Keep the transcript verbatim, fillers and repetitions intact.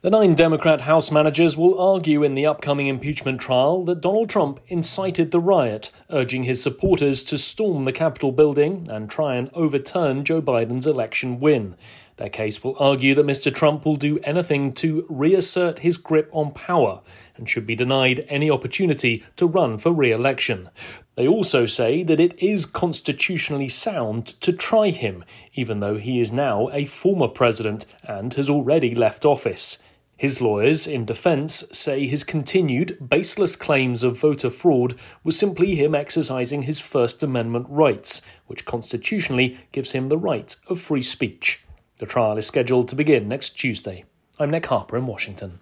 The nine Democrat House managers will argue in the upcoming impeachment trial that Donald Trump incited the riot, urging his supporters to storm the Capitol building and try and overturn Joe Biden's election win. Their case will argue that Mister Trump will do anything to reassert his grip on power and should be denied any opportunity to run for re-election. They also say that it is constitutionally sound to try him, even though he is now a former president and has already left office. His lawyers, in defence, say his continued, baseless claims of voter fraud was simply him exercising his First Amendment rights, which constitutionally gives him the right of free speech. The trial is scheduled to begin next Tuesday. I'm Nick Harper in Washington.